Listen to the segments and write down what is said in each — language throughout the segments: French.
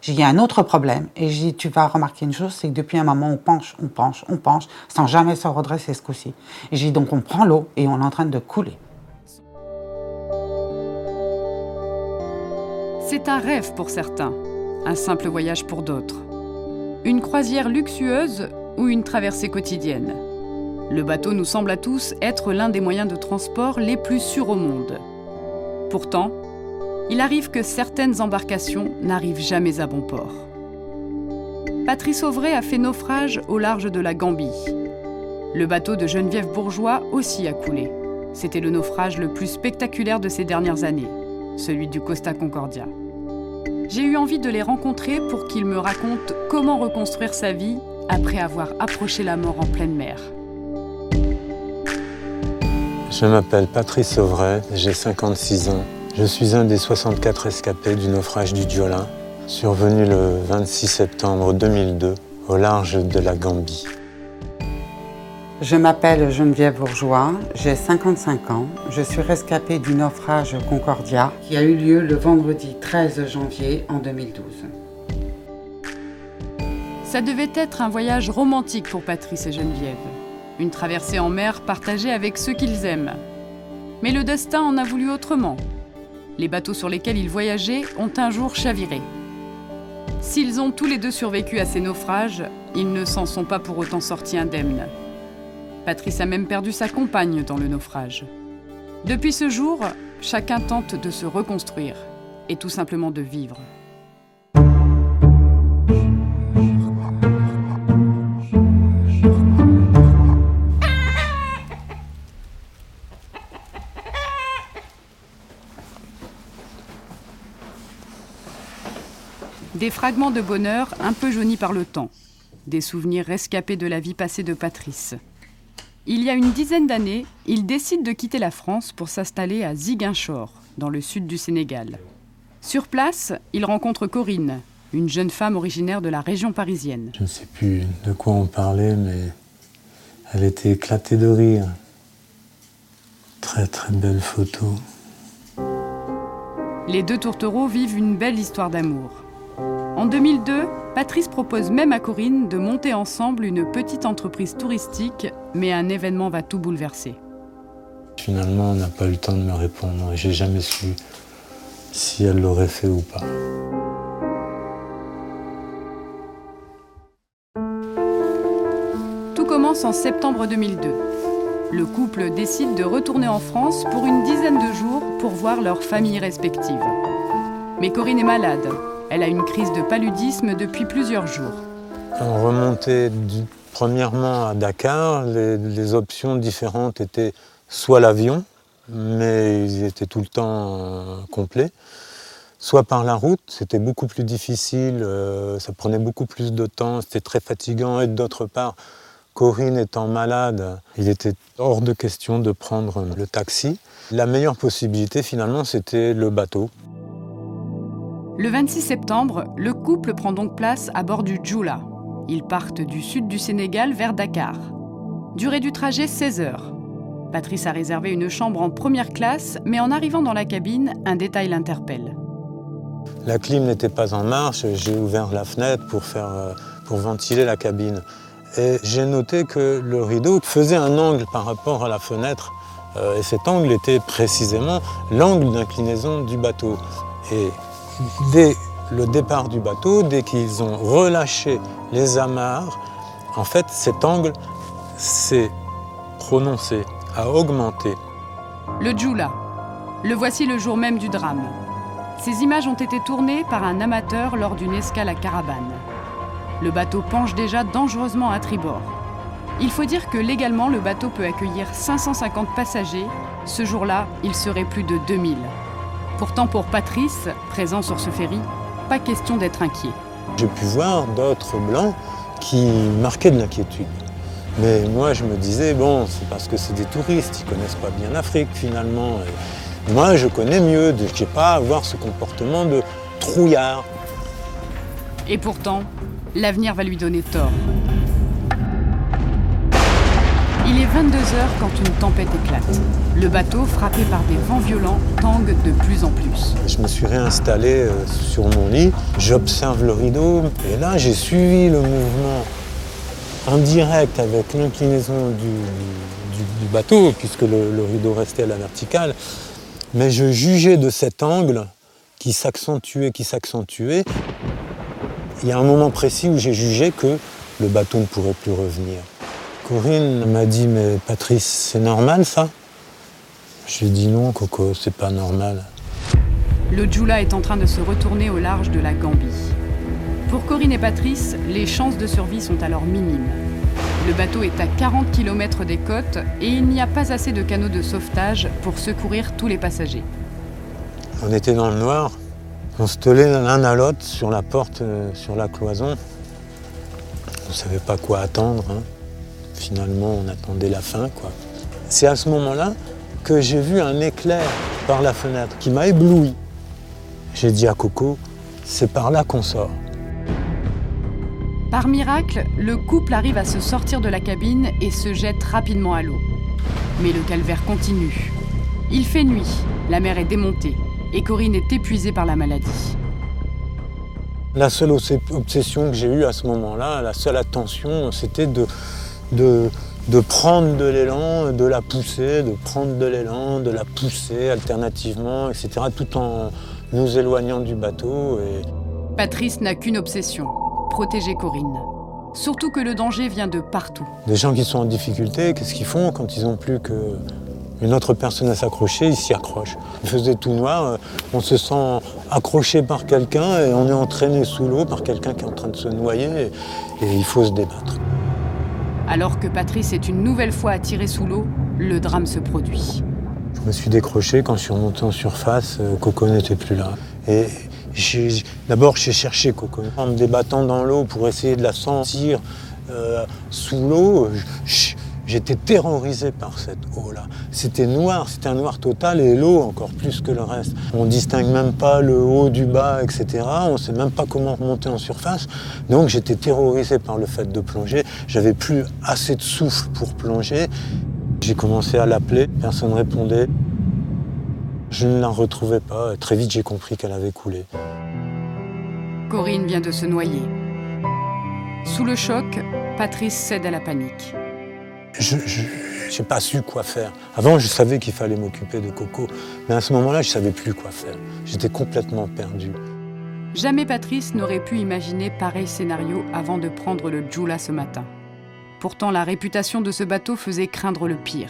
J'ai dit, il y a un autre problème. Et j'ai dit, tu vas remarquer une chose, c'est que depuis un moment, on penche, sans jamais se redresser ce coup-ci. Et j'ai dit, donc on prend l'eau et on est en train de couler. C'est un rêve pour certains, un simple voyage pour d'autres. Une croisière luxueuse ou une traversée quotidienne. Le bateau nous semble à tous être l'un des moyens de transport les plus sûrs au monde. Pourtant, il arrive que certaines embarcations n'arrivent jamais à bon port. Patrice Auvray a fait naufrage au large de la Gambie. Le bateau de Geneviève Bourgeois aussi a coulé. C'était le naufrage le plus spectaculaire de ces dernières années, celui du Costa Concordia. J'ai eu envie de les rencontrer pour qu'ils me racontent comment reconstruire sa vie après avoir approché la mort en pleine mer. Je m'appelle Patrice Auvray, j'ai 56 ans. Je suis un des 64 rescapés du naufrage du Joola, survenu le 26 septembre 2002 au large de la Gambie. Je m'appelle Geneviève Bourgeois, j'ai 55 ans. Je suis rescapée du naufrage Concordia qui a eu lieu le vendredi 13 janvier en 2012. Ça devait être un voyage romantique pour Patrice et Geneviève. Une traversée en mer partagée avec ceux qu'ils aiment. Mais le destin en a voulu autrement. Les bateaux sur lesquels ils voyageaient ont un jour chaviré. S'ils ont tous les deux survécu à ces naufrages, ils ne s'en sont pas pour autant sortis indemnes. Patrice a même perdu sa compagne dans le naufrage. Depuis ce jour, chacun tente de se reconstruire et tout simplement de vivre. Des fragments de bonheur un peu jaunis par le temps. Des souvenirs rescapés de la vie passée de Patrice. Il y a une dizaine d'années, il décide de quitter la France pour s'installer à Ziguinchor, dans le sud du Sénégal. Sur place, il rencontre Corinne, une jeune femme originaire de la région parisienne. Je ne sais plus de quoi on parlait, mais elle était éclatée de rire. Très très belle photo. Les deux tourtereaux vivent une belle histoire d'amour. En 2002, Patrice propose même à Corinne de monter ensemble une petite entreprise touristique, mais un événement va tout bouleverser. Finalement, on n'a pas eu le temps de me répondre et j'ai jamais su si elle l'aurait fait ou pas. Tout commence en septembre 2002. Le couple décide de retourner en France pour une dizaine de jours pour voir leurs familles respectives. Mais Corinne est malade. Elle a une crise de paludisme depuis plusieurs jours. On remontait premièrement à Dakar. Les options différentes étaient soit l'avion, mais ils étaient tout le temps complets, soit par la route. C'était beaucoup plus difficile, ça prenait beaucoup plus de temps, c'était très fatigant. Et d'autre part, Corinne étant malade, il était hors de question de prendre le taxi. La meilleure possibilité finalement, c'était le bateau. Le 26 septembre, le couple prend donc place à bord du Joola. Ils partent du sud du Sénégal vers Dakar. Durée du trajet, 16 heures. Patrice a réservé une chambre en première classe, mais en arrivant dans la cabine, un détail l'interpelle. La clim n'était pas en marche, j'ai ouvert la fenêtre pour ventiler la cabine. Et j'ai noté que le rideau faisait un angle par rapport à la fenêtre. Et cet angle était précisément l'angle d'inclinaison du bateau. Et dès le départ du bateau, dès qu'ils ont relâché les amarres, en fait, cet angle s'est prononcé, a augmenté. Le Joola. Le voici le jour même du drame. Ces images ont été tournées par un amateur lors d'une escale à Caravane. Le bateau penche déjà dangereusement à tribord. Il faut dire que légalement, le bateau peut accueillir 550 passagers. Ce jour-là, il serait plus de 2000. Pourtant, pour Patrice, présent sur ce ferry, pas question d'être inquiet. J'ai pu voir d'autres blancs qui marquaient de l'inquiétude. Mais moi, je me disais, bon, c'est parce que c'est des touristes, ils connaissent pas bien l'Afrique finalement. Et moi, je connais mieux, je n'ai pas à avoir ce comportement de trouillard. Et pourtant, l'avenir va lui donner tort. Il est 22 heures quand une tempête éclate. Le bateau, frappé par des vents violents, tangue de plus en plus. Je me suis réinstallé sur mon lit, j'observe le rideau et là j'ai suivi le mouvement en direct avec l'inclinaison du bateau puisque le rideau restait à la verticale. Mais je jugeais de cet angle qui s'accentuait. Il y a un moment précis où j'ai jugé que le bateau ne pourrait plus revenir. Corinne m'a dit « Mais Patrice, c'est normal ça ?» Je lui ai dit « Non, Coco, c'est pas normal. » Le Jula est en train de se retourner au large de la Gambie. Pour Corinne et Patrice, les chances de survie sont alors minimes. Le bateau est à 40 km des côtes et il n'y a pas assez de canots de sauvetage pour secourir tous les passagers. On était dans le noir, on se tenait l'un à l'autre sur la porte, sur la cloison. On ne savait pas quoi attendre. Finalement, on attendait la fin, quoi. C'est à ce moment-là que j'ai vu un éclair par la fenêtre qui m'a ébloui. J'ai dit à Coco, c'est par là qu'on sort. Par miracle, le couple arrive à se sortir de la cabine et se jette rapidement à l'eau. Mais le calvaire continue. Il fait nuit, la mer est démontée et Corinne est épuisée par la maladie. La seule obsession que j'ai eue à ce moment-là, la seule attention, c'était de prendre de l'élan, de la pousser, de prendre de l'élan, de la pousser alternativement, etc., tout en nous éloignant du bateau. Patrice n'a qu'une obsession, protéger Corinne. Surtout que le danger vient de partout. Des gens qui sont en difficulté, qu'est-ce qu'ils font quand ils n'ont plus qu'une autre personne à s'accrocher? Ils s'y accrochent. Il faisait tout noir, on se sent accroché par quelqu'un et on est entraîné sous l'eau par quelqu'un qui est en train de se noyer et il faut se débattre. Alors que Patrice est une nouvelle fois attiré sous l'eau, le drame se produit. Je me suis décroché quand je suis remonté en surface, Coco n'était plus là. Et d'abord j'ai cherché Coco. En me débattant dans l'eau pour essayer de la sentir sous l'eau, j'étais terrorisé par cette eau-là. C'était noir, c'était un noir total et l'eau encore plus que le reste. On ne distingue même pas le haut du bas, etc. On ne sait même pas comment remonter en surface. Donc j'étais terrorisé par le fait de plonger. J'avais plus assez de souffle pour plonger. J'ai commencé à l'appeler, personne ne répondait. Je ne la retrouvais pas. Très vite, j'ai compris qu'elle avait coulé. Corinne vient de se noyer. Sous le choc, Patrice cède à la panique. Je n'ai pas su quoi faire. Avant, je savais qu'il fallait m'occuper de Coco. Mais à ce moment-là, je ne savais plus quoi faire. J'étais complètement perdu. Jamais Patrice n'aurait pu imaginer pareil scénario avant de prendre le Jula ce matin. Pourtant, la réputation de ce bateau faisait craindre le pire.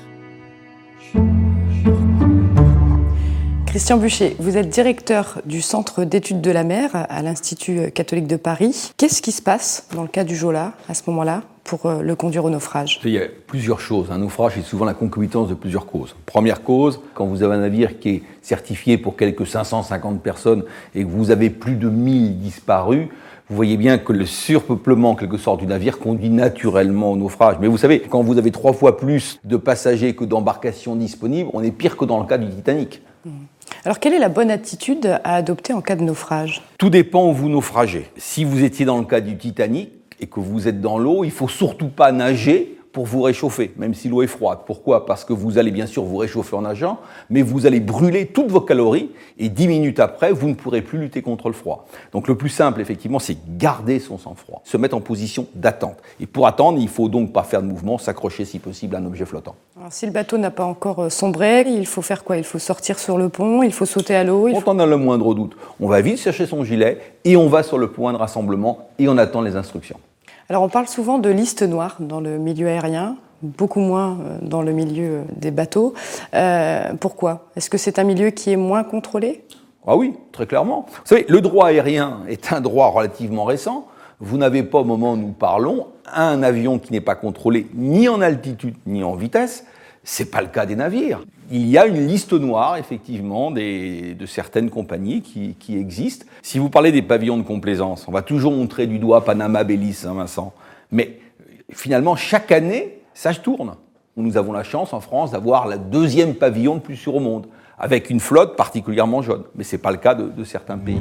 Christian Buchet, vous êtes directeur du Centre d'études de la mer à l'Institut catholique de Paris. Qu'est-ce qui se passe dans le cas du Jula à ce moment-là pour le conduire au naufrage? Il y a plusieurs choses. Un naufrage est souvent la concomitance de plusieurs causes. Première cause, quand vous avez un navire qui est certifié pour quelques 550 personnes et que vous avez plus de 1000 disparus, vous voyez bien que le surpeuplement, en quelque sorte, du navire conduit naturellement au naufrage. Mais vous savez, quand vous avez 3 fois plus de passagers que d'embarcations disponibles, on est pire que dans le cas du Titanic. Alors, quelle est la bonne attitude à adopter en cas de naufrage? Tout dépend où vous naufragez. Si vous étiez dans le cas du Titanic et que vous êtes dans l'eau, il ne faut surtout pas nager pour vous réchauffer, même si l'eau est froide. Pourquoi? Parce que vous allez bien sûr vous réchauffer en nageant, mais vous allez brûler toutes vos calories et 10 minutes après, vous ne pourrez plus lutter contre le froid. Donc le plus simple, effectivement, c'est garder son sang-froid, se mettre en position d'attente. Et pour attendre, il ne faut donc pas faire de mouvement, s'accrocher si possible à un objet flottant. Alors, si le bateau n'a pas encore sombré, il faut faire quoi? Il faut sortir sur le pont, il faut sauter à l'eau? Quand on a le moindre doute, on va vite chercher son gilet et on va sur le point de rassemblement et on attend les instructions. Alors on parle souvent de liste noire dans le milieu aérien, beaucoup moins dans le milieu des bateaux. Pourquoi? Est-ce que c'est un milieu qui est moins contrôlé? Ah oui, très clairement. Vous savez, le droit aérien est un droit relativement récent. Vous n'avez pas, au moment où nous parlons, un avion qui n'est pas contrôlé ni en altitude ni en vitesse. C'est pas le cas des navires. Il y a une liste noire, effectivement, de certaines compagnies qui existent. Si vous parlez des pavillons de complaisance, on va toujours montrer du doigt Panama, Belize, Vincent. Mais finalement, chaque année, ça se tourne. Nous avons la chance, en France, d'avoir le 2e pavillon le plus sûr au monde, avec une flotte particulièrement jeune. Mais ce n'est pas le cas de certains pays.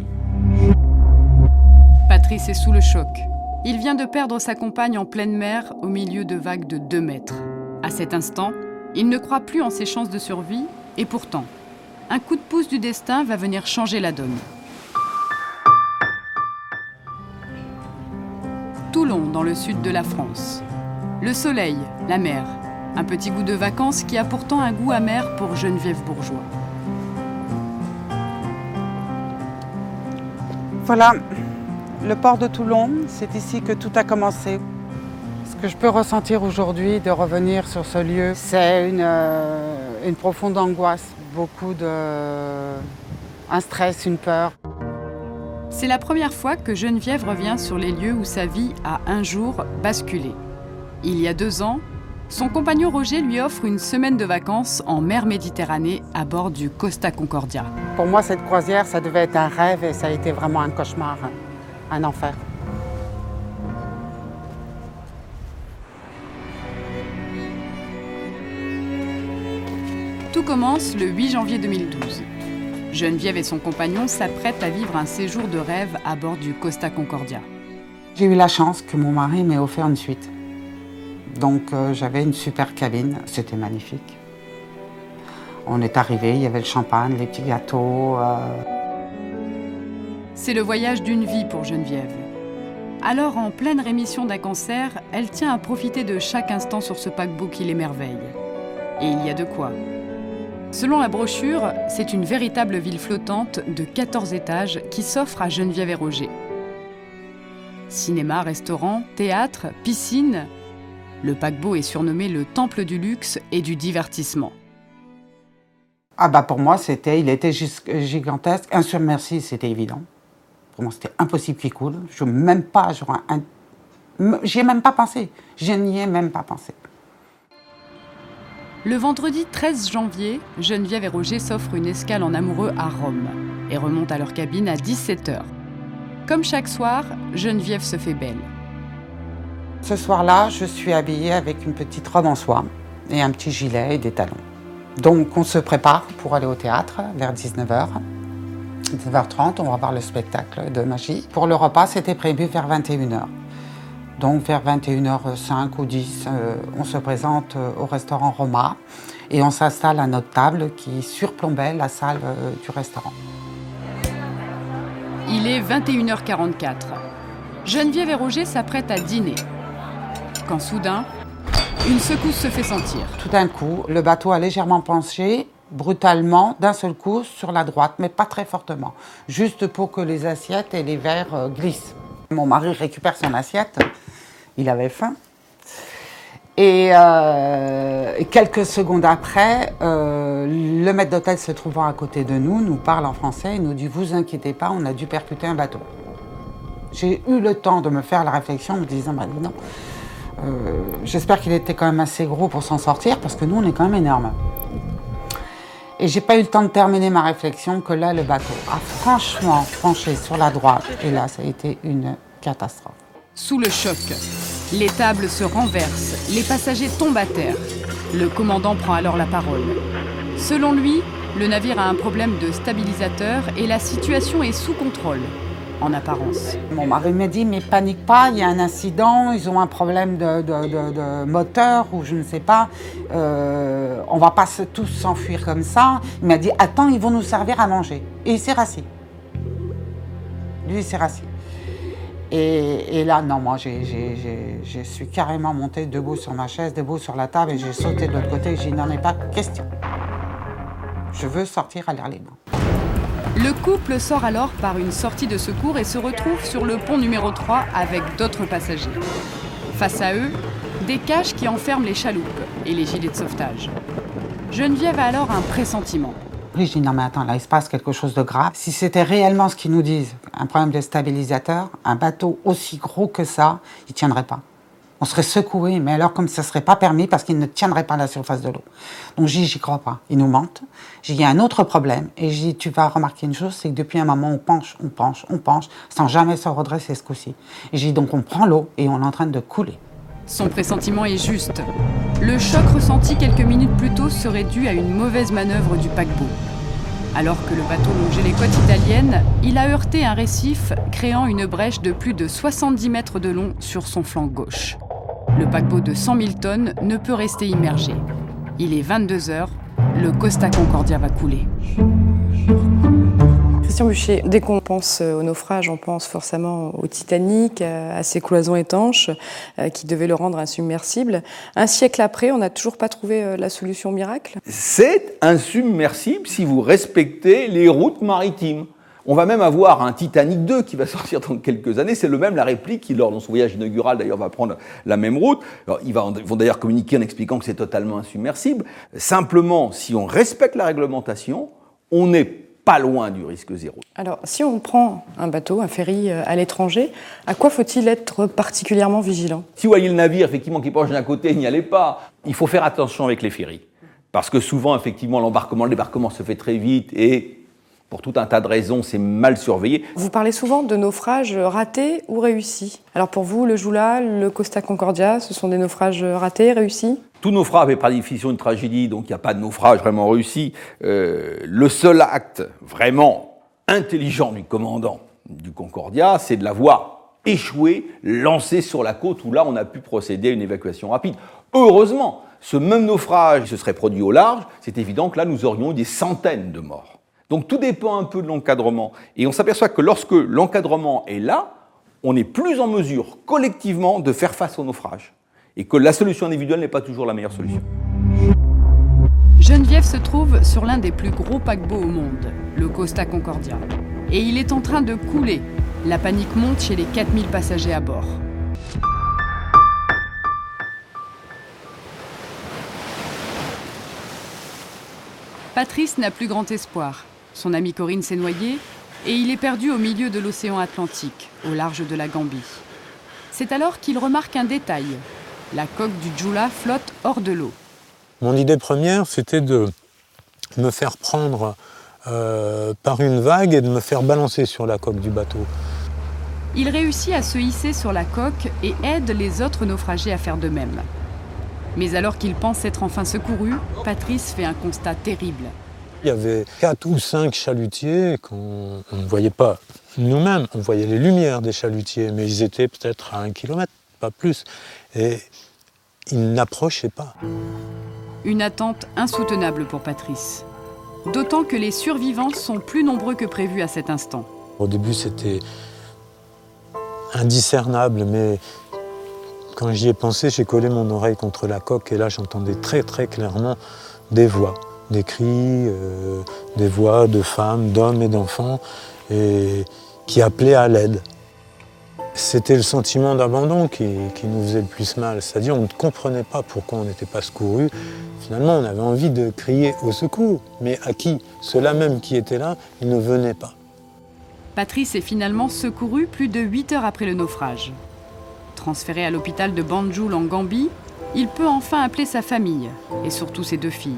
Patrice est sous le choc. Il vient de perdre sa compagne en pleine mer, au milieu de vagues de 2 mètres. À cet instant, il ne croit plus en ses chances de survie, et pourtant, un coup de pouce du destin va venir changer la donne. Toulon, dans le sud de la France. Le soleil, la mer, un petit goût de vacances qui a pourtant un goût amer pour Geneviève Bourgeois. Voilà, le port de Toulon, c'est ici que tout a commencé. Ce que je peux ressentir aujourd'hui de revenir sur ce lieu, c'est une profonde angoisse, un stress, une peur. C'est la première fois que Geneviève revient sur les lieux où sa vie a un jour basculé. Il y a 2 ans, son compagnon Roger lui offre une semaine de vacances en mer Méditerranée à bord du Costa Concordia. Pour moi, cette croisière, ça devait être un rêve et ça a été vraiment un cauchemar, un enfer. Tout commence le 8 janvier 2012. Geneviève et son compagnon s'apprêtent à vivre un séjour de rêve à bord du Costa Concordia. J'ai eu la chance que mon mari m'ait offert une suite. Donc j'avais une super cabine, c'était magnifique. On est arrivé, il y avait le champagne, les petits gâteaux. C'est le voyage d'une vie pour Geneviève. Alors, en pleine rémission d'un cancer, elle tient à profiter de chaque instant sur ce paquebot qui l'émerveille. Et il y a de quoi. Selon la brochure, c'est une véritable ville flottante de 14 étages qui s'offre à Geneviève et Roger. Cinéma, restaurant, théâtre, piscine. Le paquebot est surnommé le temple du luxe et du divertissement. Ah bah pour moi, il était gigantesque. Un sur Merci, c'était évident. Pour moi, c'était impossible qu'il coule. J'y ai même pas pensé. Je n'y ai même pas pensé. Le vendredi 13 janvier, Geneviève et Roger s'offrent une escale en amoureux à Rome et remontent à leur cabine à 17h. Comme chaque soir, Geneviève se fait belle. Ce soir-là, je suis habillée avec une petite robe en soie et un petit gilet et des talons. Donc on se prépare pour aller au théâtre vers 19h. 19h30, on va voir le spectacle de magie. Pour le repas, c'était prévu vers 21h. Donc vers 21h05 ou 10, on se présente au restaurant Roma et on s'installe à notre table qui surplombait la salle du restaurant. Il est 21h44. Geneviève et Roger s'apprêtent à dîner. Quand soudain, une secousse se fait sentir. Tout d'un coup, le bateau a légèrement penché, brutalement, d'un seul coup, sur la droite, mais pas très fortement. Juste pour que les assiettes et les verres glissent. Mon mari récupère son assiette, il avait faim. Et quelques secondes après, le maître d'hôtel se trouvant à côté de nous parle en français et nous dit « Vous inquiétez pas, on a dû percuter un bateau ». J'ai eu le temps de me faire la réflexion en me disant bah, « Non, j'espère qu'il était quand même assez gros pour s'en sortir parce que nous, on est quand même énormes ». Et j'ai pas eu le temps de terminer ma réflexion que là, le bateau a franchement penché sur la droite. Et là, ça a été une catastrophe. Sous le choc, les tables se renversent, les passagers tombent à terre. Le commandant prend alors la parole. Selon lui, le navire a un problème de stabilisateur et la situation est sous contrôle, en apparence. Mon mari me dit, mais panique pas, il y a un incident, ils ont un problème de moteur ou je ne sais pas. On va pas tous s'enfuir comme ça. Il m'a dit, attends, ils vont nous servir à manger. Et il s'est rassis. Lui, il s'est rassis. Et là, non, moi, je suis carrément montée debout sur ma chaise, debout sur la table, et j'ai sauté de l'autre côté, et j'ai dit, n'en est pas question. Je veux sortir à l'air libre. Le couple sort alors par une sortie de secours et se retrouve sur le pont numéro 3 avec d'autres passagers. Face à eux, des cages qui enferment les chaloupes et les gilets de sauvetage. Geneviève a alors un pressentiment. Oui, je dis non mais attends, là il se passe quelque chose de grave. Si c'était réellement ce qu'ils nous disent, un problème de stabilisateur, un bateau aussi gros que ça, il ne tiendrait pas. On serait secoué, mais alors comme ça ne serait pas permis parce qu'il ne tiendrait pas à la surface de l'eau. Donc j'ai dit, j'y crois pas, ils nous mentent. J'ai dit, il y a un autre problème. Et j'ai dit, tu vas remarquer une chose, c'est que depuis un moment, on penche, sans jamais se redresser ce coup-ci. Et j'ai dit, donc on prend l'eau et on est en train de couler. Son pressentiment est juste. Le choc ressenti quelques minutes plus tôt serait dû à une mauvaise manœuvre du paquebot. Alors que le bateau longeait les côtes italiennes, il a heurté un récif, créant une brèche de plus de 70 mètres de long sur son flanc gauche. Le paquebot de 100 000 tonnes ne peut rester immergé. Il est 22 heures, le Costa Concordia va couler. Christian Buchet, dès qu'on pense au naufrage, on pense forcément au Titanic, à ses cloisons étanches qui devaient le rendre insubmersible. Un siècle après, on n'a toujours pas trouvé la solution miracle. C'est insubmersible si vous respectez les routes maritimes. On va même avoir un Titanic 2 qui va sortir dans quelques années. C'est le même, la réplique, qui, lors de son voyage inaugural, d'ailleurs, va prendre la même route. Alors, ils vont d'ailleurs communiquer en expliquant que c'est totalement insubmersible. Simplement, si on respecte la réglementation, on n'est pas loin du risque zéro. Alors, si on prend un bateau, un ferry à l'étranger, à quoi faut-il être particulièrement vigilant ? Si vous voyez le navire, effectivement, qui penche d'un côté, n'y allez pas. Il faut faire attention avec les ferries. Parce que souvent, effectivement, le débarquement se fait très vite et pour tout un tas de raisons, c'est mal surveillé. Vous parlez souvent de naufrages ratés ou réussis. Alors pour vous, le Joula, le Costa Concordia, ce sont des naufrages ratés, réussis ? Tout naufrage est par définition une tragédie, donc il n'y a pas de naufrage vraiment réussi. Le seul acte vraiment intelligent du commandant du Concordia, c'est de l'avoir échoué, lancé sur la côte, où là on a pu procéder à une évacuation rapide. Heureusement, ce même naufrage se serait produit au large, c'est évident que là nous aurions eu des centaines de morts. Donc tout dépend un peu de l'encadrement. Et on s'aperçoit que lorsque l'encadrement est là, on est plus en mesure collectivement de faire face au naufrage. Et que la solution individuelle n'est pas toujours la meilleure solution. Geneviève se trouve sur l'un des plus gros paquebots au monde, le Costa Concordia. Et il est en train de couler. La panique monte chez les 4000 passagers à bord. Patrice n'a plus grand espoir. Son amie Corinne s'est noyée et il est perdu au milieu de l'océan Atlantique, au large de la Gambie. C'est alors qu'il remarque un détail. La coque du Joula flotte hors de l'eau. Mon idée première, c'était de me faire prendre par une vague et de me faire balancer sur la coque du bateau. Il réussit à se hisser sur la coque et aide les autres naufragés à faire de même. Mais alors qu'il pense être enfin secouru, Patrice fait un constat terrible. Il y avait 4 ou 5 chalutiers qu'on ne voyait pas nous-mêmes. On voyait les lumières des chalutiers, mais ils étaient peut-être à 1 kilomètre, pas plus. Et ils n'approchaient pas. Une attente insoutenable pour Patrice. D'autant que les survivants sont plus nombreux que prévu à cet instant. Au début, c'était indiscernable, mais quand j'y ai pensé, j'ai collé mon oreille contre la coque et là, j'entendais très très clairement des voix. Des cris, des voix de femmes, d'hommes et d'enfants et qui appelaient à l'aide. C'était le sentiment d'abandon qui nous faisait le plus mal. C'est-à-dire on ne comprenait pas pourquoi on n'était pas secourus. Finalement, on avait envie de crier au secours. Mais à qui ? Ceux-là même qui étaient là, ils ne venaient pas. Patrice est finalement secouru plus de 8 heures après le naufrage. Transféré à l'hôpital de Banjul en Gambie, il peut enfin appeler sa famille et surtout ses 2 filles.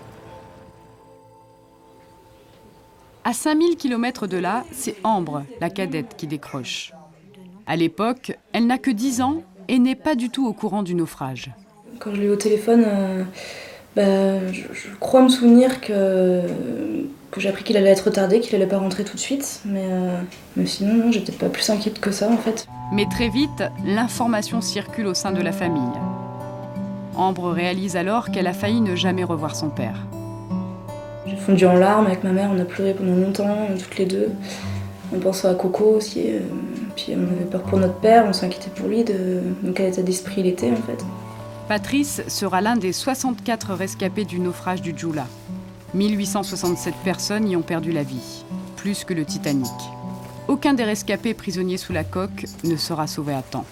À 5000 km de là, c'est Ambre, la cadette, qui décroche. À l'époque, elle n'a que 10 ans et n'est pas du tout au courant du naufrage. Quand je l'ai eu au téléphone, je crois me souvenir que j'ai appris qu'il allait être retardé, qu'il allait pas rentrer tout de suite. Mais sinon, non, j'étais pas plus inquiète que ça en fait. Mais très vite, l'information circule au sein de la famille. Ambre réalise alors qu'elle a failli ne jamais revoir son père. J'ai fondu en larmes avec ma mère, on a pleuré pendant longtemps, toutes les deux. On pensait à Coco aussi, puis on avait peur pour notre père, on s'inquiétait pour lui, de quel état d'esprit il était en fait. Patrice sera l'un des 64 rescapés du naufrage du Joula. 1867 personnes y ont perdu la vie, plus que le Titanic. Aucun des rescapés prisonniers sous la coque ne sera sauvé à temps.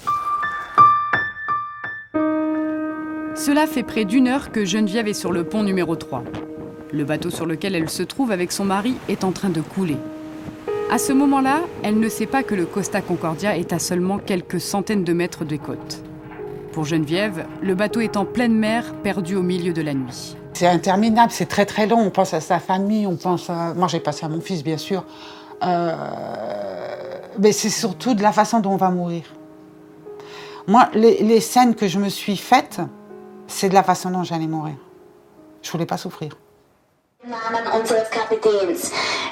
Cela fait près d'1 heure que Geneviève est sur le pont numéro 3. Le bateau sur lequel elle se trouve avec son mari est en train de couler. À ce moment-là, elle ne sait pas que le Costa Concordia est à seulement quelques centaines de mètres des côtes. Pour Geneviève, le bateau est en pleine mer, perdu au milieu de la nuit. C'est interminable, c'est très très long. On pense à sa famille, on pense à... Moi, j'ai pensé à mon fils, bien sûr. Mais c'est surtout de la façon dont on va mourir. Moi, les scènes que je me suis faites, c'est de la façon dont j'allais mourir. Je voulais pas souffrir.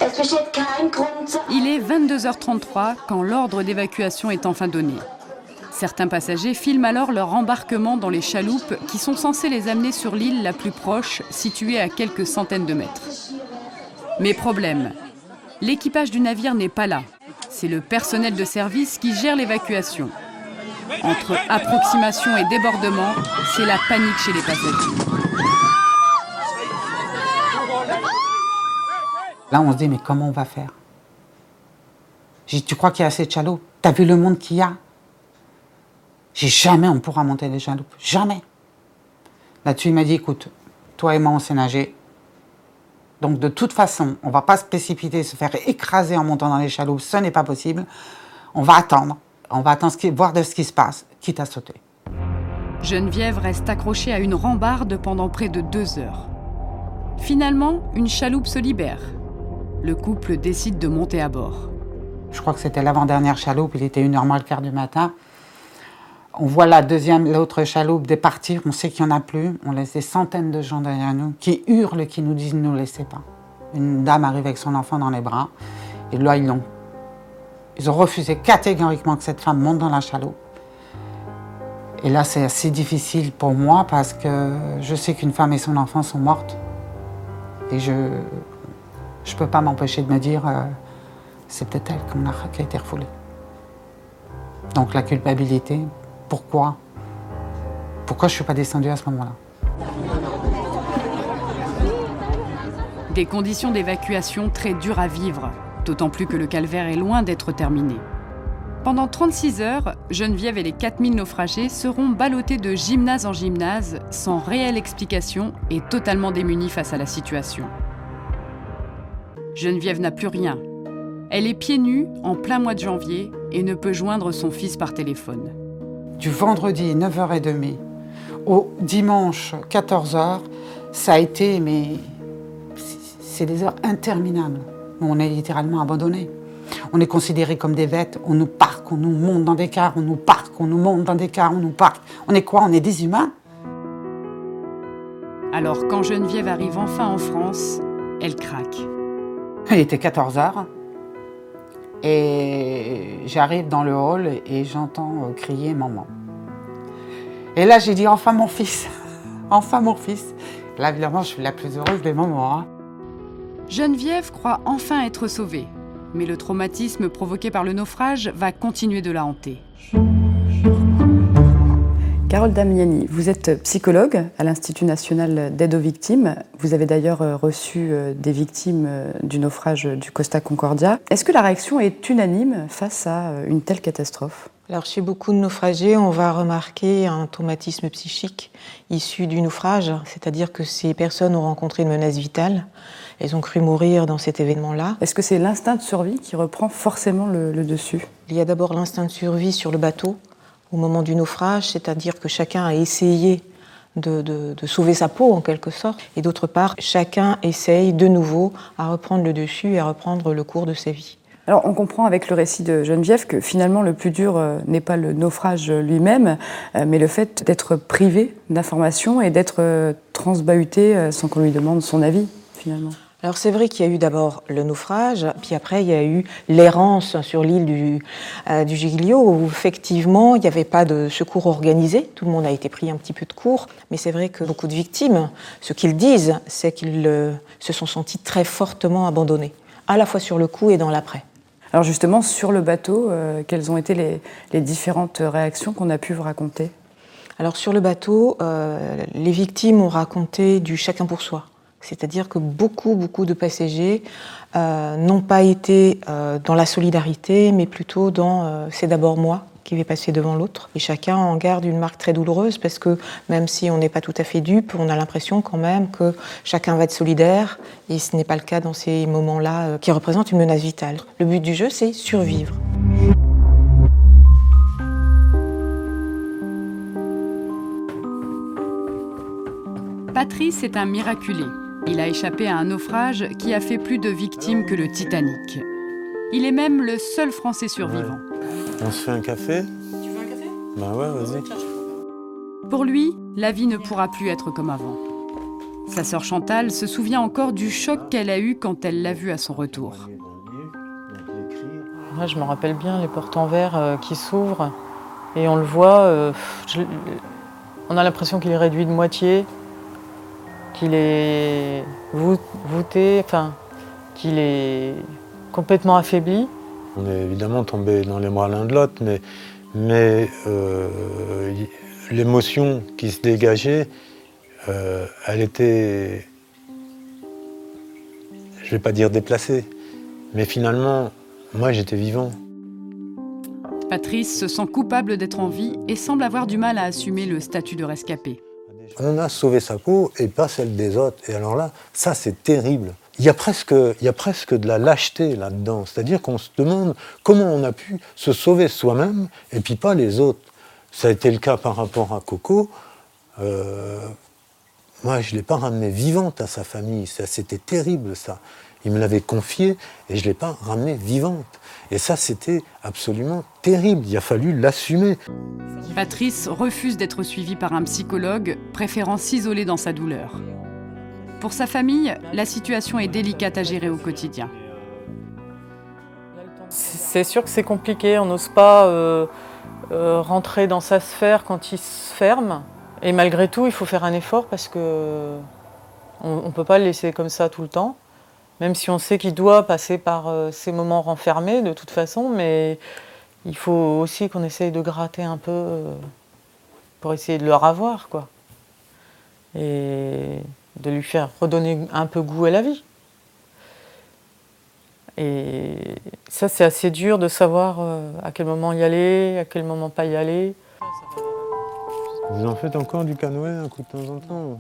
Il est 22h33 quand l'ordre d'évacuation est enfin donné. Certains passagers filment alors leur embarquement dans les chaloupes qui sont censées les amener sur l'île la plus proche, située à quelques centaines de mètres. Mais problème, l'équipage du navire n'est pas là. C'est le personnel de service qui gère l'évacuation. Entre approximation et débordement, c'est la panique chez les passagers. Là, on se dit, mais comment on va faire? J'ai dit, tu crois qu'il y a assez de chaloupes? T'as vu le monde qu'il y a? J'ai dit, jamais on pourra monter les chaloupes. Jamais. Là-dessus, il m'a dit, écoute, toi et moi, on sait nager. Donc, de toute façon, on ne va pas se précipiter, se faire écraser en montant dans les chaloupes. Ce n'est pas possible. On va attendre. On va attendre voir de ce qui se passe, quitte à sauter. Geneviève reste accrochée à une rambarde pendant près de 2 heures. Finalement, une chaloupe se libère. Le couple décide de monter à bord. Je crois que c'était l'avant-dernière chaloupe, il était 1h moins le quart du matin. On voit l'autre chaloupe départir, on sait qu'il n'y en a plus. On laisse des centaines de gens derrière nous qui hurlent, qui nous disent « ne nous laissez pas ». Une dame arrive avec son enfant dans les bras, et là ils ont refusé catégoriquement que cette femme monte dans la chaloupe. Et là c'est assez difficile pour moi parce que je sais qu'une femme et son enfant sont mortes. Et je ne peux pas m'empêcher de me dire c'est peut-être elle qui a été refoulée. Donc la culpabilité, pourquoi je ne suis pas descendue à ce moment-là? Des conditions d'évacuation très dures à vivre, d'autant plus que le calvaire est loin d'être terminé. Pendant 36 heures, Geneviève et les 4000 naufragés seront ballottés de gymnase en gymnase, sans réelle explication et totalement démunis face à la situation. Geneviève n'a plus rien. Elle est pieds nus en plein mois de janvier et ne peut joindre son fils par téléphone. Du vendredi 9h30 au dimanche 14h, ça a été, mais c'est des heures interminables. On est littéralement abandonnés. On est considérés comme des bêtes, on nous parque, on nous monte dans des cars, on nous parque, on nous monte dans des cars, on nous parque. On est quoi? On est des humains? Alors quand Geneviève arrive enfin en France, elle craque. Il était 14h et j'arrive dans le hall et j'entends crier maman. Et là j'ai dit enfin mon fils, enfin mon fils. Là évidemment je suis la plus heureuse des moments. Hein. Geneviève croit enfin être sauvée. Mais le traumatisme provoqué par le naufrage va continuer de la hanter. Carole Damiani, vous êtes psychologue à l'Institut national d'aide aux victimes. Vous avez d'ailleurs reçu des victimes du naufrage du Costa Concordia. Est-ce que la réaction est unanime face à une telle catastrophe? Alors, chez beaucoup de naufragés, on va remarquer un traumatisme psychique issu du naufrage, c'est-à-dire que ces personnes ont rencontré une menace vitale. Elles ont cru mourir dans cet événement-là. Est-ce que c'est l'instinct de survie qui reprend forcément le dessus? Il y a d'abord l'instinct de survie sur le bateau au moment du naufrage, c'est-à-dire que chacun a essayé de sauver sa peau en quelque sorte. Et d'autre part, chacun essaye de nouveau à reprendre le dessus et à reprendre le cours de sa vie. Alors, on comprend avec le récit de Geneviève que finalement le plus dur n'est pas le naufrage lui-même, mais le fait d'être privé d'informations et d'être transbahuté sans qu'on lui demande son avis, finalement. Alors c'est vrai qu'il y a eu d'abord le naufrage, puis après il y a eu l'errance sur l'île du Giglio, où effectivement il n'y avait pas de secours organisé, tout le monde a été pris un petit peu de court, mais c'est vrai que beaucoup de victimes, ce qu'ils disent, c'est qu'ils se sont sentis très fortement abandonnés, à la fois sur le coup et dans l'après. Alors justement, sur le bateau, quelles ont été les différentes réactions qu'on a pu vous raconter? Alors sur le bateau, les victimes ont raconté du chacun pour soi. C'est-à-dire que beaucoup de passagers n'ont pas été dans la solidarité, mais plutôt dans c'est d'abord moi qui vais passer devant l'autre. Et chacun en garde une marque très douloureuse parce que même si on n'est pas tout à fait dupe, on a l'impression quand même que chacun va être solidaire et ce n'est pas le cas dans ces moments-là qui représentent une menace vitale. Le but du jeu, c'est survivre. Patrice est un miraculé. Il a échappé à un naufrage qui a fait plus de victimes que le Titanic. Il est même le seul Français survivant. On se fait un café? Tu veux un café? Bah ouais, vas-y. Pour lui, la vie ne pourra plus être comme avant. Sa sœur Chantal se souvient encore du choc qu'elle a eu quand elle l'a vu à son retour. Moi, je me rappelle bien les portes en verre qui s'ouvrent Et on le voit, on a l'impression qu'il est réduit de moitié, qu'il est voûté, enfin, qu'il est complètement affaibli. On est évidemment tombé dans les bras l'un de l'autre, mais l'émotion qui se dégageait, elle était, je ne vais pas dire déplacée, mais finalement, moi j'étais vivant. Patrice se sent coupable d'être en vie et semble avoir du mal à assumer le statut de rescapé. On a sauvé sa peau et pas celle des autres. Et alors là, ça c'est terrible. Il y a presque de la lâcheté là-dedans. C'est-à-dire qu'on se demande comment on a pu se sauver soi-même et puis pas les autres. Ça a été le cas par rapport à Coco. Moi, je ne l'ai pas ramenée vivante à sa famille. C'était terrible, ça. Il me l'avait confiée et je ne l'ai pas ramenée vivante. Et ça, c'était absolument terrible. Il a fallu l'assumer. Patrice refuse d'être suivi par un psychologue, préférant s'isoler dans sa douleur. Pour sa famille, la situation est délicate à gérer au quotidien. C'est sûr que c'est compliqué, on n'ose pas rentrer dans sa sphère quand il se ferme. Et malgré tout, il faut faire un effort parce qu'on ne peut pas le laisser comme ça tout le temps. Même si on sait qu'il doit passer par ces moments renfermés de toute façon, mais il faut aussi qu'on essaye de gratter un peu pour essayer de le revoir, quoi. Et de lui faire redonner un peu goût à la vie. Et ça, c'est assez dur de savoir à quel moment y aller, à quel moment pas y aller. Vous en faites encore du canoë un coup de temps en temps?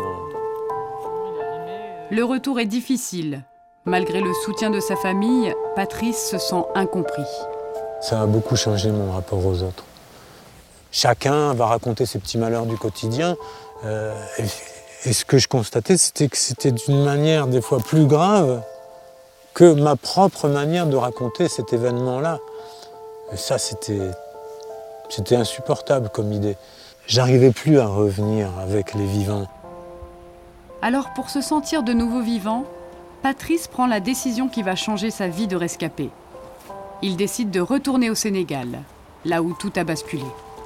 Le retour est difficile. Malgré le soutien de sa famille, Patrice se sent incompris. Ça a beaucoup changé mon rapport aux autres. Chacun va raconter ses petits malheurs du quotidien. Et ce que je constatais, c'était que c'était d'une manière des fois plus grave que ma propre manière de raconter cet événement-là. Et ça, c'était insupportable comme idée. J'arrivais plus à revenir avec les vivants. Alors, pour se sentir de nouveau vivant, Patrice prend la décision qui va changer sa vie de rescapé. Il décide de retourner au Sénégal, là où tout a basculé.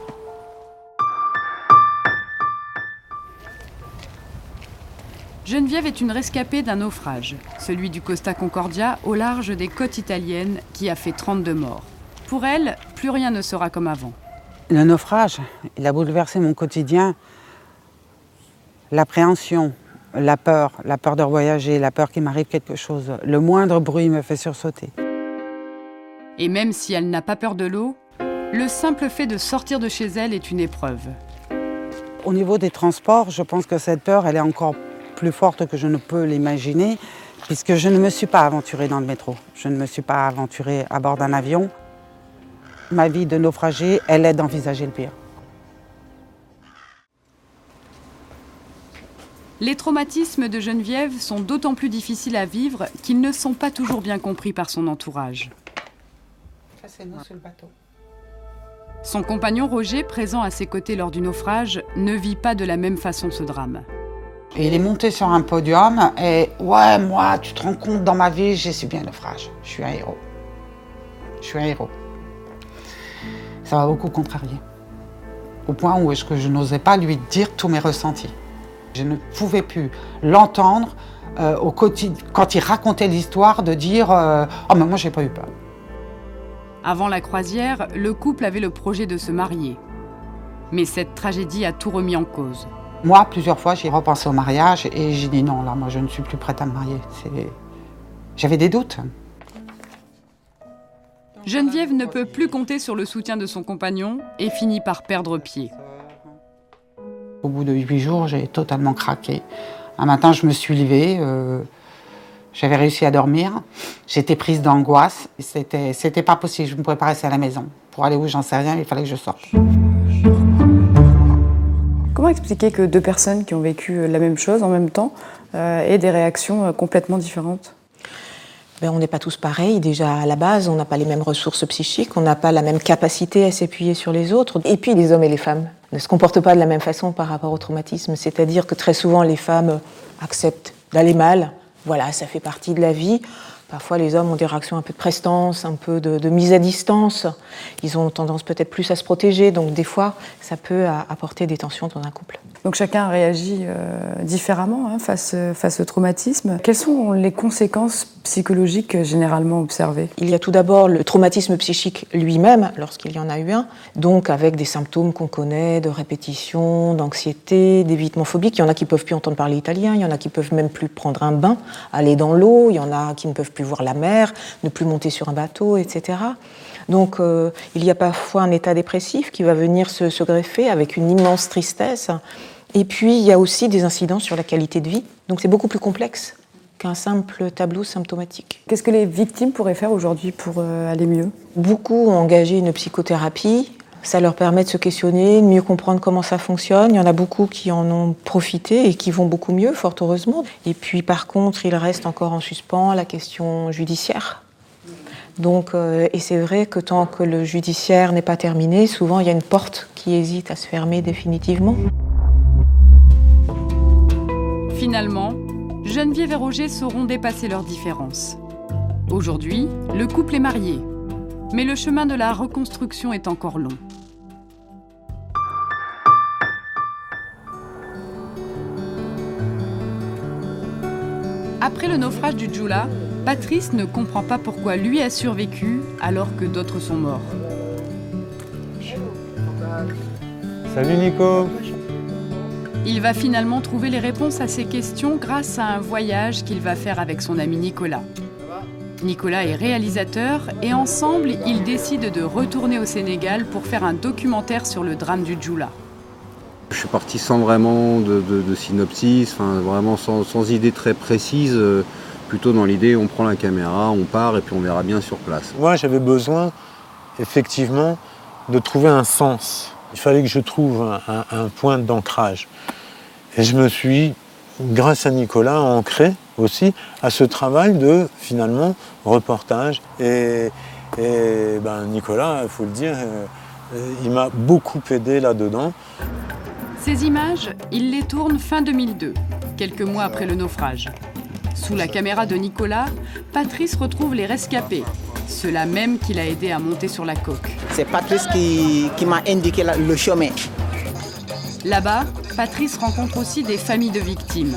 Geneviève est une rescapée d'un naufrage, celui du Costa Concordia au large des côtes italiennes qui a fait 32 morts. Pour elle, plus rien ne sera comme avant. Le naufrage, il a bouleversé mon quotidien. L'appréhension, la peur de revoyager, la peur qu'il m'arrive quelque chose. Le moindre bruit me fait sursauter. Et même si elle n'a pas peur de l'eau, le simple fait de sortir de chez elle est une épreuve. Au niveau des transports, je pense que cette peur, elle est encore plus forte que je ne peux l'imaginer, puisque je ne me suis pas aventurée dans le métro. Je ne me suis pas aventurée à bord d'un avion. Ma vie de naufragée, elle est d'envisager le pire. Les traumatismes de Geneviève sont d'autant plus difficiles à vivre qu'ils ne sont pas toujours bien compris par son entourage. Ça, c'est nous sur le bateau. Son compagnon Roger, présent à ses côtés lors du naufrage, ne vit pas de la même façon ce drame. Et il est monté sur un podium et « Ouais, moi, tu te rends compte, dans ma vie, j'ai subi un naufrage. Je suis un héros. Je suis un héros. » Ça m'a beaucoup contrarié. Au point où est-ce que je n'osais pas lui dire tous mes ressentis. Je ne pouvais plus l'entendre au quotidien, quand il racontait l'histoire, de dire « Oh, mais moi, j'ai pas eu peur. » Avant la croisière, le couple avait le projet de se marier. Mais cette tragédie a tout remis en cause. Moi, plusieurs fois, j'ai repensé au mariage et j'ai dit non, là, moi, je ne suis plus prête à me marier. J'avais des doutes. Geneviève ne peut plus compter sur le soutien de son compagnon et finit par perdre pied. Au bout de 8 jours, j'ai totalement craqué. Un matin, je me suis levée, j'avais réussi à dormir. J'étais prise d'angoisse. C'était pas possible, je ne pouvais pas rester à la maison. Pour aller où, j'en sais rien, il fallait que je sorte. Comment expliquer que deux personnes qui ont vécu la même chose en même temps aient des réactions complètement différentes ? On n'est pas tous pareils. Déjà, à la base, on n'a pas les mêmes ressources psychiques, on n'a pas la même capacité à s'appuyer sur les autres. Et puis, les hommes et les femmes ne se comportent pas de la même façon par rapport au traumatisme. C'est-à-dire que très souvent, les femmes acceptent d'aller mal. Voilà, ça fait partie de la vie. Parfois, les hommes ont des réactions un peu de prestance, un peu de mise à distance. Ils ont tendance peut-être plus à se protéger. Donc, des fois, ça peut apporter des tensions dans un couple. Donc, chacun réagit différemment face au traumatisme. Quelles sont les conséquences psychologiques généralement observées ? Il y a tout d'abord le traumatisme psychique lui-même, lorsqu'il y en a eu un. Donc, avec des symptômes qu'on connaît, de répétition, d'anxiété, d'évitement phobique. Il y en a qui ne peuvent plus entendre parler italien. Il y en a qui ne peuvent même plus prendre un bain, aller dans l'eau. Il y en a qui ne peuvent plus voir la mer, ne plus monter sur un bateau, etc. Donc il y a parfois un état dépressif qui va venir se greffer avec une immense tristesse. Et puis il y a aussi des incidences sur la qualité de vie. Donc c'est beaucoup plus complexe qu'un simple tableau symptomatique. Qu'est-ce que les victimes pourraient faire aujourd'hui pour aller mieux ? Beaucoup ont engagé une psychothérapie. Ça leur permet de se questionner, de mieux comprendre comment ça fonctionne. Il y en a beaucoup qui en ont profité et qui vont beaucoup mieux, fort heureusement. Et puis par contre, il reste encore en suspens la question judiciaire. Donc, et c'est vrai que tant que le judiciaire n'est pas terminé, souvent il y a une porte qui hésite à se fermer définitivement. Finalement, Geneviève et Roger sauront dépasser leurs différences. Aujourd'hui, le couple est marié. Mais le chemin de la reconstruction est encore long. Après le naufrage du Jula, Patrice ne comprend pas pourquoi lui a survécu alors que d'autres sont morts. Salut Nico. Il va finalement trouver les réponses à ses questions grâce à un voyage qu'il va faire avec son ami Nicolas. Nicolas est réalisateur et ensemble, ils décident de retourner au Sénégal pour faire un documentaire sur le drame du Jula. Je suis parti sans vraiment de synopsis, vraiment sans idée très précise, plutôt dans l'idée on prend la caméra, on part et puis on verra bien sur place. Moi j'avais besoin effectivement de trouver un sens. Il fallait que je trouve un point d'ancrage. Et je me suis, grâce à Nicolas, ancré aussi à ce travail de, finalement, reportage. Et Nicolas, il faut le dire, il m'a beaucoup aidé là-dedans. Ces images, il les tourne fin 2002, quelques mois après le naufrage. Sous la caméra de Nicolas, Patrice retrouve les rescapés, ceux-là même qu'il a aidé à monter sur la coque. C'est Patrice qui m'a indiqué le chemin. Là-bas, Patrice rencontre aussi des familles de victimes.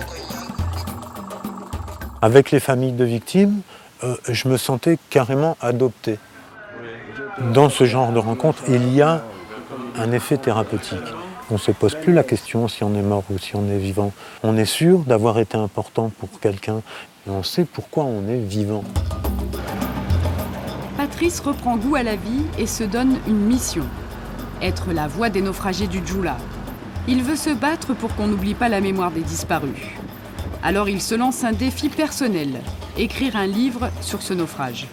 Avec les familles de victimes, je me sentais carrément adopté. Dans ce genre de rencontre, il y a un effet thérapeutique. On ne se pose plus la question si on est mort ou si on est vivant. On est sûr d'avoir été important pour quelqu'un et on sait pourquoi on est vivant. Patrice reprend goût à la vie et se donne une mission. Être la voix des naufragés du Jula. Il veut se battre pour qu'on n'oublie pas la mémoire des disparus. Alors il se lance un défi personnel, écrire un livre sur ce naufrage.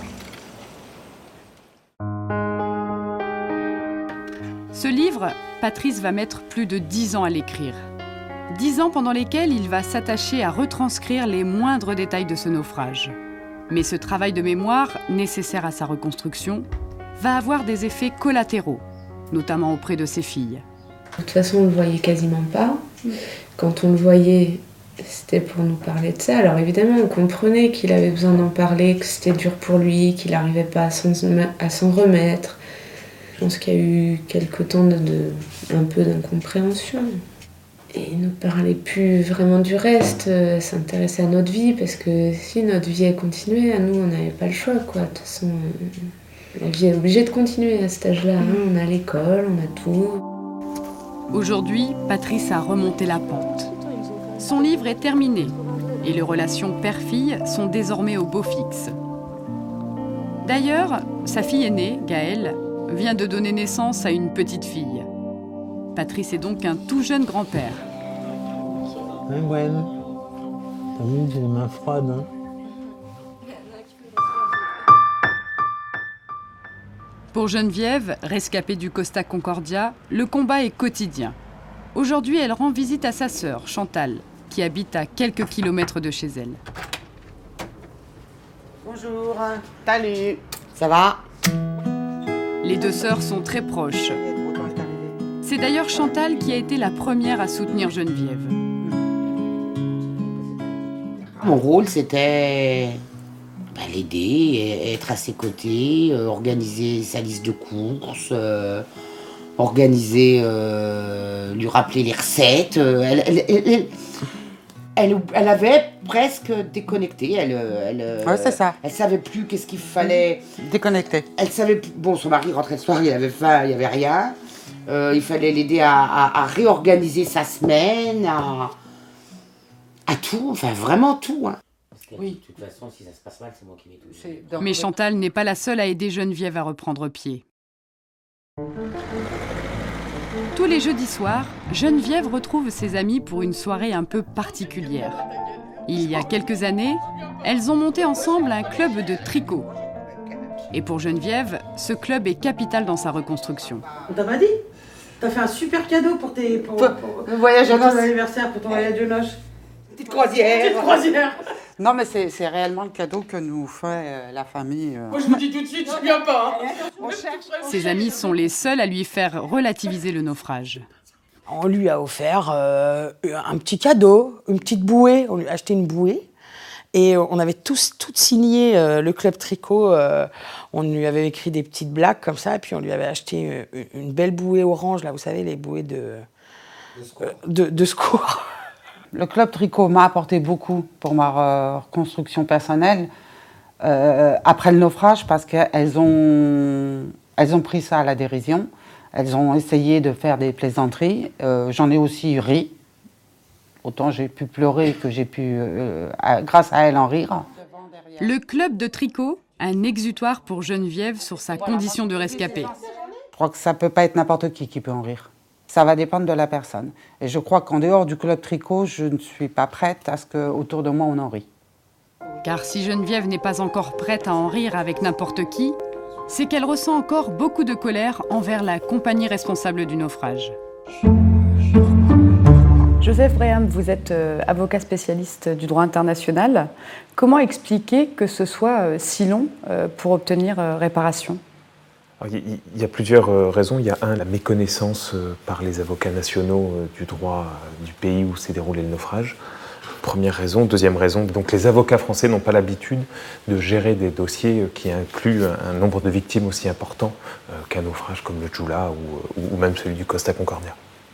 Ce livre, Patrice va mettre plus de 10 ans à l'écrire. 10 ans pendant lesquels il va s'attacher à retranscrire les moindres détails de ce naufrage. Mais ce travail de mémoire, nécessaire à sa reconstruction, va avoir des effets collatéraux, notamment auprès de ses filles. De toute façon, on ne le voyait quasiment pas. Quand on le voyait, c'était pour nous parler de ça. Alors évidemment, on comprenait qu'il avait besoin d'en parler, que c'était dur pour lui, qu'il n'arrivait pas à s'en remettre. Je pense qu'il y a eu quelques temps un peu d'incompréhension. Et il ne parlait plus vraiment du reste, s'intéressait à notre vie, parce que si notre vie elle continuait, nous on n'avait pas le choix, quoi. De toute façon, la vie est obligée de continuer à cet âge-là. On a l'école, on a tout. Aujourd'hui, Patrice a remonté la pente. Son livre est terminé et les relations père-fille sont désormais au beau fixe. D'ailleurs, sa fille aînée, Gaëlle, vient de donner naissance à une petite fille. Patrice est donc un tout jeune grand-père. Hein, Gwen ? T'as vu, j'ai les mains froides, hein ? Pour Geneviève, rescapée du Costa Concordia, le combat est quotidien. Aujourd'hui, elle rend visite à sa sœur, Chantal, qui habite à quelques kilomètres de chez elle. Bonjour, salut, ça va ? Les deux sœurs sont très proches. C'est d'ailleurs Chantal qui a été la première à soutenir Geneviève. Mon rôle, c'était l'aider, être à ses côtés, organiser sa liste de courses, organiser, lui rappeler les recettes. Elle avait presque déconnecté. Ouais, c'est ça. Elle savait plus qu'est-ce qu'il fallait. Déconnecté. Elle savait plus. Bon, son mari rentrait le soir, il avait faim, il n'y avait rien. Il fallait l'aider à réorganiser sa semaine, à tout, enfin vraiment tout. Hein. Oui. De toute façon, si ça se passe mal, c'est moi qui mets tout. Mais Chantal n'est pas la seule à aider Geneviève à reprendre pied. Tous les jeudis soirs, Geneviève retrouve ses amies pour une soirée un peu particulière. Il y a quelques années, elles ont monté ensemble un club de tricot. Et pour Geneviève, ce club est capital dans sa reconstruction. On t'a pas dit? T'as fait un super cadeau pour le voyage pour de noces. ton anniversaire, pour ton voyage de noces. Petite croisière. Petite croisière. Non, mais c'est réellement le cadeau que nous fait la famille. Moi, je vous dis tout de suite, je viens pas. Hein. Ses amis sont les seuls à lui faire relativiser le naufrage. On lui a offert un petit cadeau, une petite bouée. On lui a acheté une bouée. Et on avait toutes signé le club tricot. On lui avait écrit des petites blagues comme ça. Et puis on lui avait acheté une belle bouée orange, là, vous savez, les bouées de secours. Le club tricot m'a apporté beaucoup pour ma reconstruction personnelle après le naufrage parce qu'elles ont pris ça à la dérision. Elles ont essayé de faire des plaisanteries. J'en ai aussi ri. Autant j'ai pu pleurer que j'ai pu, grâce à elles, en rire. Le club de tricot, un exutoire pour Geneviève sur sa condition de rescapée. Je crois que ça ne peut pas être n'importe qui peut en rire. Ça va dépendre de la personne. Et je crois qu'en dehors du club tricot, je ne suis pas prête à ce qu'autour de moi on en rit. Car si Geneviève n'est pas encore prête à en rire avec n'importe qui, c'est qu'elle ressent encore beaucoup de colère envers la compagnie responsable du naufrage. Joseph Breham, vous êtes avocat spécialiste du droit international. Comment expliquer que ce soit si long pour obtenir réparation ? Il y a plusieurs raisons. Il y a la méconnaissance par les avocats nationaux du droit du pays où s'est déroulé le naufrage. Première raison. Deuxième raison, donc les avocats français n'ont pas l'habitude de gérer des dossiers qui incluent un nombre de victimes aussi important qu'un naufrage comme le Jula ou même celui du Costa Concordia.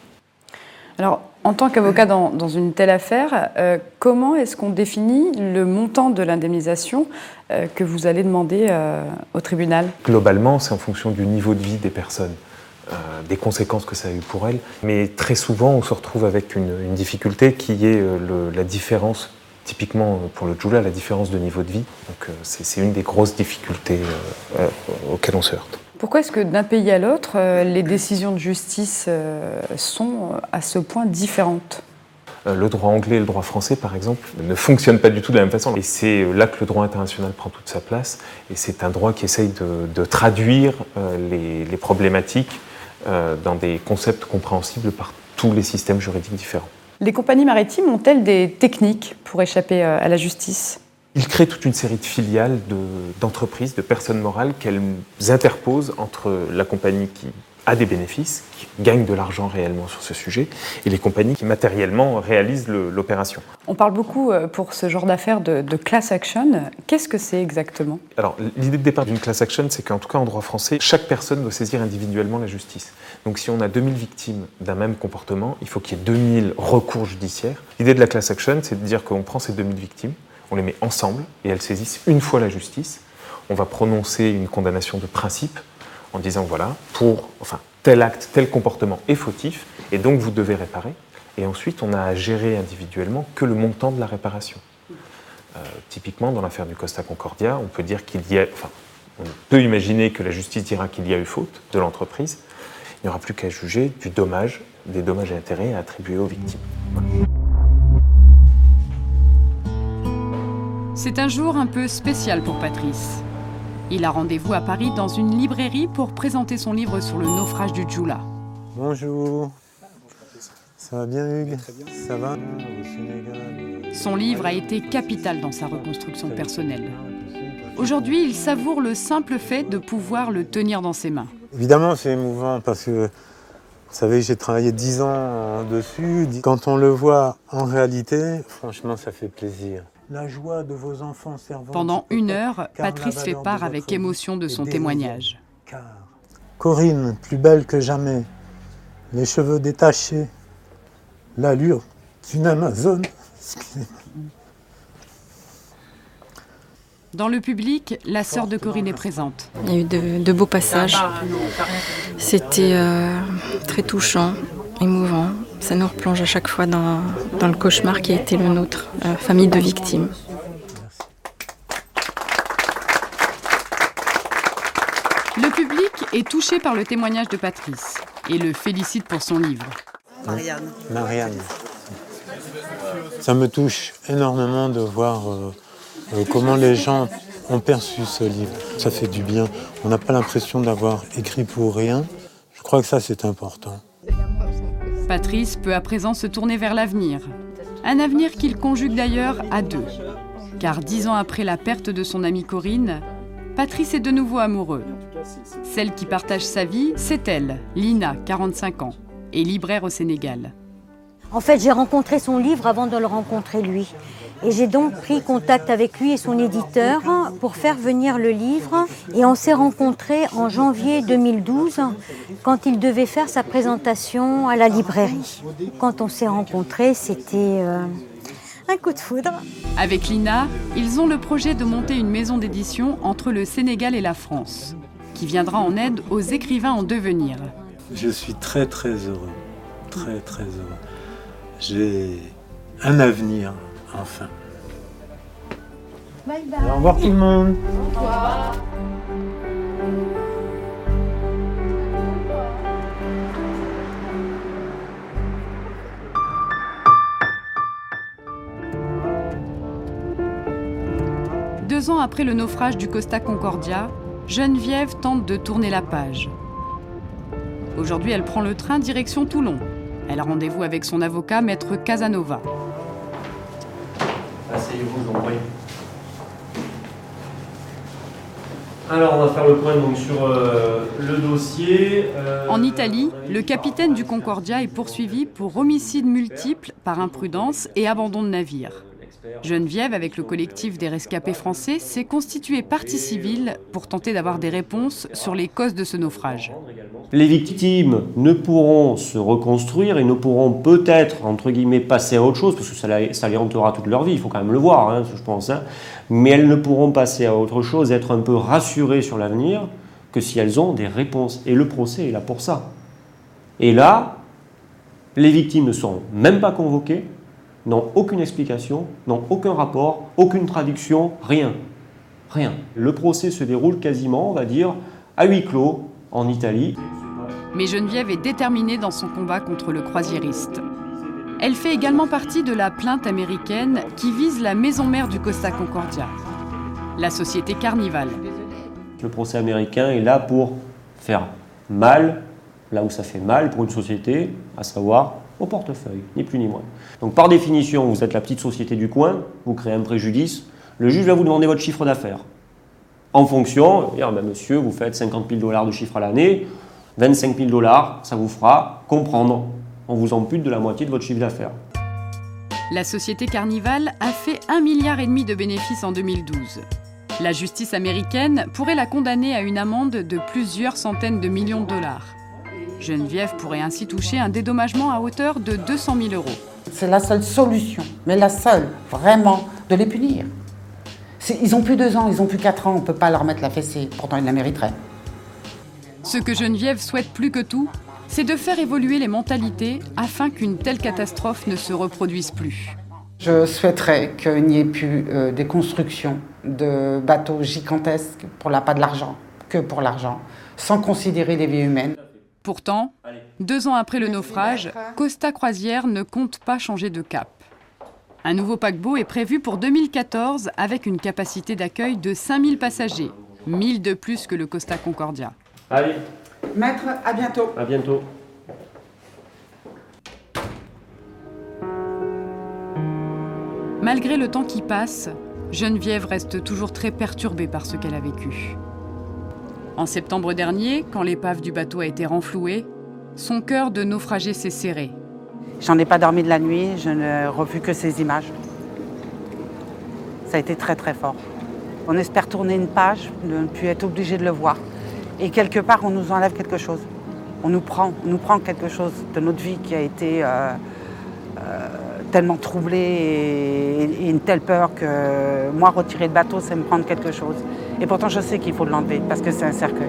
Alors, en tant qu'avocat dans une telle affaire, comment est-ce qu'on définit le montant de l'indemnisation que vous allez demander au tribunal ? Globalement, c'est en fonction du niveau de vie des personnes, des conséquences que ça a eu pour elles. Mais très souvent, on se retrouve avec une difficulté qui est la différence, typiquement pour le Jula, la différence de niveau de vie. Donc c'est une des grosses difficultés auxquelles on se heurte. Pourquoi est-ce que d'un pays à l'autre, les décisions de justice sont à ce point différentes ? Le droit anglais et le droit français, par exemple, ne fonctionnent pas du tout de la même façon. Et c'est là que le droit international prend toute sa place. Et c'est un droit qui essaye de traduire les problématiques dans des concepts compréhensibles par tous les systèmes juridiques différents. Les compagnies maritimes ont-elles des techniques pour échapper à la justice ? Ils créent toute une série de filiales d'entreprises, de personnes morales qu'elles interposent entre la compagnie qui a des bénéfices, qui gagne de l'argent réellement sur ce sujet, et les compagnies qui matériellement réalisent l'opération. On parle beaucoup pour ce genre d'affaires de class action. Qu'est-ce que c'est exactement ? Alors, l'idée de départ d'une class action, c'est qu'en tout cas en droit français, chaque personne doit saisir individuellement la justice. Donc si on a 2000 victimes d'un même comportement, il faut qu'il y ait 2000 recours judiciaires. L'idée de la class action, c'est de dire qu'on prend ces 2000 victimes, on les met ensemble et elles saisissent une fois la justice. On va prononcer une condamnation de principe en disant voilà, tel acte, tel comportement est fautif et donc vous devez réparer. Et ensuite, on a à gérer individuellement que le montant de la réparation. Typiquement, dans l'affaire du Costa Concordia, on peut dire on peut imaginer que la justice dira qu'il y a eu faute de l'entreprise. Il n'y aura plus qu'à juger des dommages et intérêts à attribuer aux victimes. Voilà. C'est un jour un peu spécial pour Patrice. Il a rendez-vous à Paris dans une librairie pour présenter son livre sur le naufrage du Jula. Bonjour. Ça va bien, Hugues? Ça va au Sénégal. Son livre a été capital dans sa reconstruction personnelle. Aujourd'hui, il savoure le simple fait de pouvoir le tenir dans ses mains. Évidemment, c'est émouvant parce que, vous savez, j'ai travaillé 10 ans dessus. Quand on le voit en réalité, franchement, ça fait plaisir. la joie de vos enfants servants. Pendant 1 heure, Patrice fait part avec émotion de son témoignage. Corinne, plus belle que jamais, les cheveux détachés, l'allure d'une Amazone. Dans le public, la sœur de Corinne est présente. Il y a eu de beaux passages. C'était très touchant, émouvant. Ça nous replonge à chaque fois dans le cauchemar qui a été le nôtre, famille de victimes. Le public est touché par le témoignage de Patrice et le félicite pour son livre. Marianne. Ça me touche énormément de voir comment les gens ont perçu ce livre. Ça fait du bien. On n'a pas l'impression d'avoir écrit pour rien. Je crois que ça, c'est important. Patrice peut à présent se tourner vers l'avenir. Un avenir qu'il conjugue d'ailleurs à 2. Car 10 ans après la perte de son amie Corinne, Patrice est de nouveau amoureux. Celle qui partage sa vie, c'est elle, Lina, 45 ans, et libraire au Sénégal. En fait, j'ai rencontré son livre avant de le rencontrer lui. Et j'ai donc pris contact avec lui et son éditeur pour faire venir le livre. Et on s'est rencontrés en janvier 2012, quand il devait faire sa présentation à la librairie. Quand on s'est rencontrés, c'était un coup de foudre. Avec Lina, ils ont le projet de monter une maison d'édition entre le Sénégal et la France, qui viendra en aide aux écrivains en devenir. Je suis très très heureux, très très heureux. J'ai un avenir, enfin. Bye bye. Au revoir tout le monde. Au revoir. Deux ans après le naufrage du Costa Concordia, Geneviève tente de tourner la page. Aujourd'hui, elle prend le train direction Toulon. Elle a rendez-vous avec son avocat, maître Casanova. Asseyez-vous, je vous en prie. Alors, on va faire le point donc, sur le dossier. En Italie, le capitaine du Concordia est poursuivi pour homicide multiple par imprudence et abandon de navire. Geneviève, avec le collectif des rescapés français, s'est constituée partie civile pour tenter d'avoir des réponses sur les causes de ce naufrage. Les victimes ne pourront se reconstruire et ne pourront peut-être, entre guillemets, passer à autre chose, parce que ça les hantera toute leur vie, il faut quand même le voir, hein, je pense. Hein. Mais elles ne pourront passer à autre chose, être un peu rassurées sur l'avenir, que si elles ont des réponses. Et le procès est là pour ça. Et là, les victimes ne seront même pas convoquées, n'ont aucune explication, n'ont aucun rapport, aucune traduction, rien. Rien. Le procès se déroule quasiment, on va dire, à huis clos en Italie. Mais Geneviève est déterminée dans son combat contre le croisiériste. Elle fait également partie de la plainte américaine qui vise la maison mère du Costa Concordia, la société Carnival. Le procès américain est là pour faire mal, là où ça fait mal pour une société, à savoir au portefeuille, ni plus ni moins. Donc par définition, vous êtes la petite société du coin, vous créez un préjudice, le juge va vous demander votre chiffre d'affaires. En fonction, monsieur, vous faites 50 000 $ de chiffre à l'année, 25 000 $, ça vous fera comprendre. On vous ampute de la moitié de votre chiffre d'affaires. La société Carnival a fait 1,5 milliard de bénéfices en 2012. La justice américaine pourrait la condamner à une amende de plusieurs centaines de millions de dollars. Geneviève pourrait ainsi toucher un dédommagement à hauteur de 200 000 €. C'est la seule solution, mais la seule, vraiment, de les punir. Ils n'ont plus 2 ans, ils n'ont plus 4 ans, on ne peut pas leur mettre la fessée, pourtant ils la mériteraient. Ce que Geneviève souhaite plus que tout, c'est de faire évoluer les mentalités afin qu'une telle catastrophe ne se reproduise plus. Je souhaiterais qu'il n'y ait plus des constructions de bateaux gigantesques pour l'appât de l'argent, que pour l'argent, sans considérer les vies humaines. Pourtant, 2 ans après le naufrage, Costa Croisière ne compte pas changer de cap. Un nouveau paquebot est prévu pour 2014 avec une capacité d'accueil de 5000 passagers, 1000 de plus que le Costa Concordia. Allez. Maître, à bientôt. À bientôt. Malgré le temps qui passe, Geneviève reste toujours très perturbée par ce qu'elle a vécu. En septembre dernier, quand l'épave du bateau a été renflouée, son cœur de naufragé s'est serré. J'en ai pas dormi de la nuit, je n'ai revu que ces images. Ça a été très très fort. On espère tourner une page, ne plus être obligé de le voir. Et quelque part, on nous enlève quelque chose. On nous prend quelque chose de notre vie qui a été tellement troublée et une telle peur que moi, retirer le bateau, c'est me prendre quelque chose. Et pourtant, je sais qu'il faut l'enlever parce que c'est un cercueil.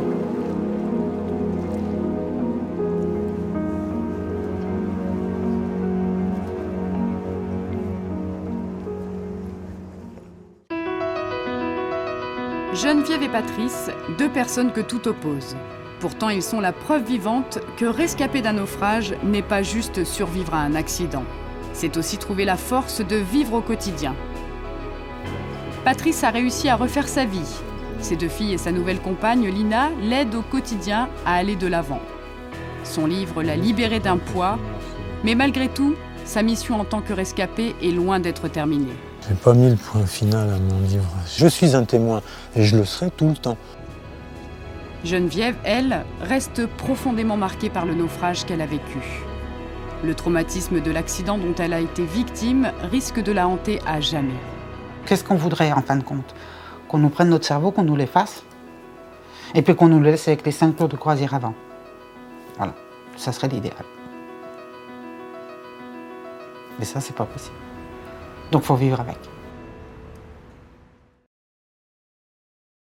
Geneviève et Patrice, deux personnes que tout oppose. Pourtant, ils sont la preuve vivante que rescaper d'un naufrage n'est pas juste survivre à un accident. C'est aussi trouver la force de vivre au quotidien. Patrice a réussi à refaire sa vie. Ses deux filles et sa nouvelle compagne, Lina, l'aident au quotidien à aller de l'avant. Son livre l'a libéré d'un poids, mais malgré tout, sa mission en tant que rescapé est loin d'être terminée. J'ai pas mis le point final à mon livre. Je suis un témoin et je le serai tout le temps. Geneviève, elle, reste profondément marquée par le naufrage qu'elle a vécu. Le traumatisme de l'accident dont elle a été victime risque de la hanter à jamais. Qu'est-ce qu'on voudrait en fin de compte? Qu'on nous prenne notre cerveau, qu'on nous l'efface, et puis qu'on nous le laisse avec les 5 tours de croisière avant. Voilà, ça serait l'idéal. Mais ça, c'est pas possible. Donc, il faut vivre avec.